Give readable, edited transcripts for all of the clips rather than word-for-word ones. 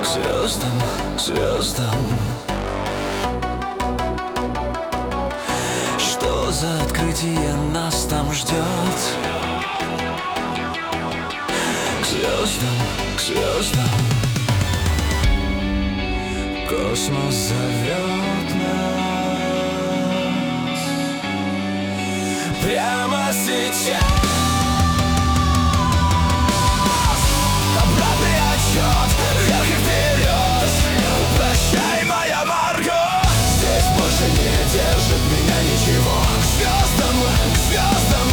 звездам, звездам. Что за открытие нас там ждет? К звездам, к звездам. Космос зовет нас прямо сейчас. Обратный отсчет, вверх и вперед. Прощай, моя Марго. Здесь больше не держит меня ничего. К звездам, к звездам.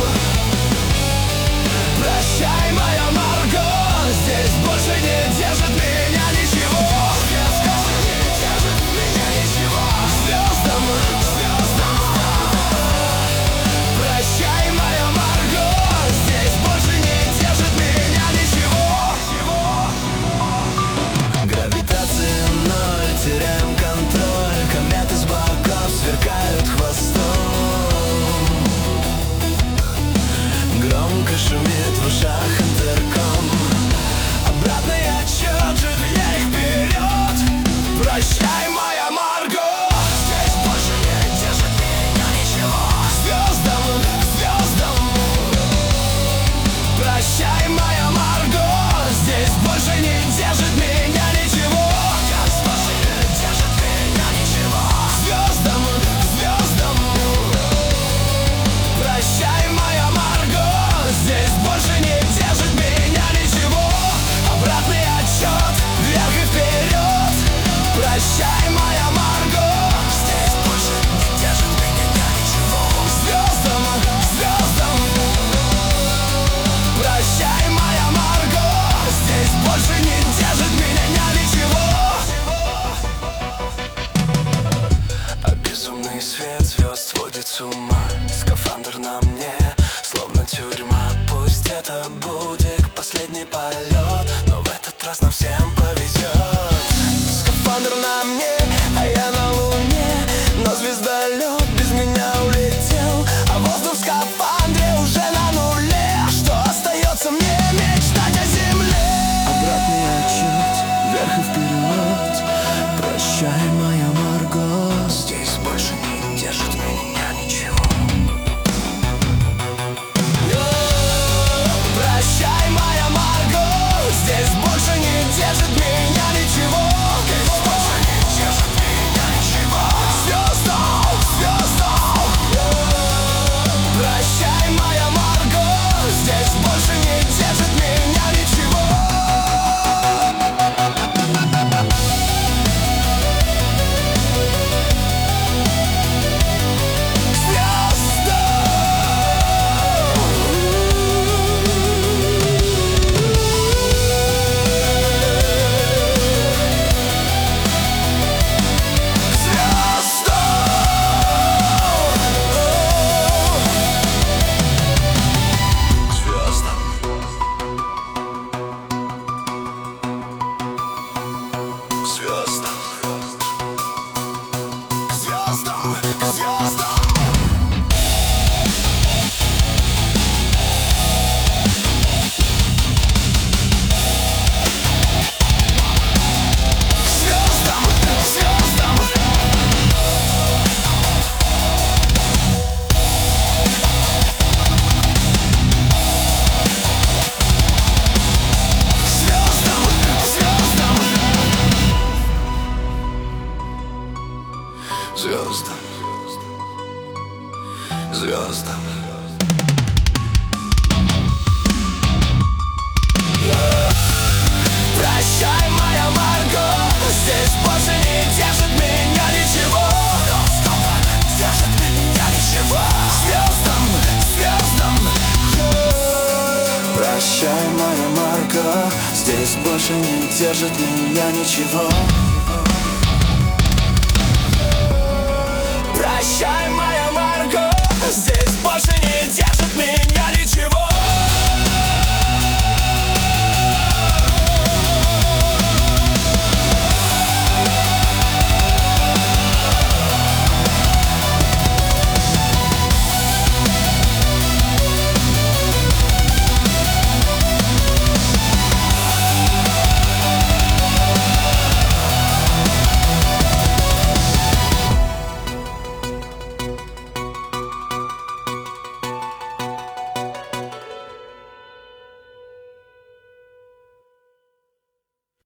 Прощай, моя Марго. Здесь больше не держит меня ничего. Теряем контроль, кометы с боков сверкают хвостом. Громко шумит в ушах интерком. Обратный отсчет, же вверх и вперед. Прощай, моя Марго. Здесь больше не держит меня ничего. К звездам, к звездам. Прощай, моя Марго. Здесь больше не держит меня ничего. Прощай, моя Марго, здесь больше не держит меня ничего. Обратный отсчет, вверх и вперед. Прощай, моя Марго, здесь больше не держит меня ничего. К звездам, к звездам. Прощай, моя Марго, здесь больше не держит меня ничего. А безумный свет звезд сводит с ума. Скафандр на мне, словно тюрьма. Пусть это будет последний полет, но в этот раз нам всем повезет. Скафандр на мне, а я на луне. Но звездолет без меня улетел, а воздух в скафандре уже на нуле. Что остается мне мечтать о земле? Обратный отсчет, вверх и вперед. Прощай, моя Марго, здесь больше не держит меня ничего. Прощай, моя Марго, здесь больше не держит меня ничего. Здесь больше не держит меня ничего. К звездам, к звездам. Прощай, моя Марго, здесь больше не держит меня ничего. Звездам, звездам. Прощай, моя Марго, здесь больше не держит меня ничего. Держит меня ничего. Звездам, звездам. Прощай, моя Марго, здесь больше не держит меня ничего. Прощай, моя Марго, здесь больше не держит.